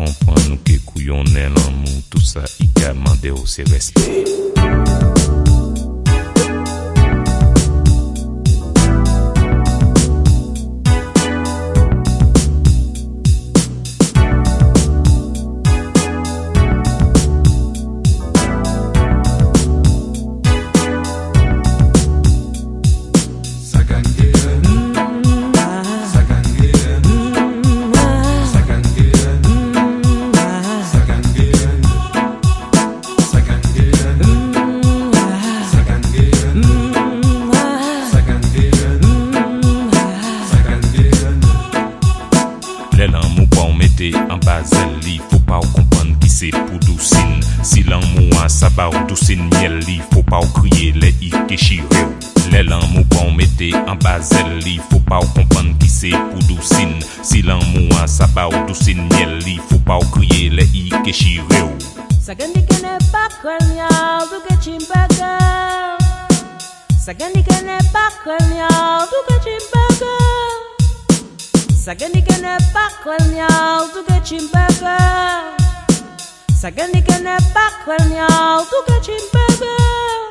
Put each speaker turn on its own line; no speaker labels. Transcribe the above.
comprendre nous que couillon est l'amour, tout ça, il a demandé au c'est respect. L'amour pas on mette en bas li, faut pas comprendre qui c'est pour doucine. Si l'amour ça ba ou doucine miel li, faut pas crier les i que chire. L'amour pas on mette en bas li, faut pas comprendre qui c'est pour doucine. Si l'amour ça ba ou doucine miel li, faut pas crier les i que chire.
Sagandi kene bakwanya duke chimbaga. Sagandi kene bakwanya duke chimbaga. Sagani kene bakwal nyal duke chimbaga. Sagani kene bakwal nyal duke chimbaga.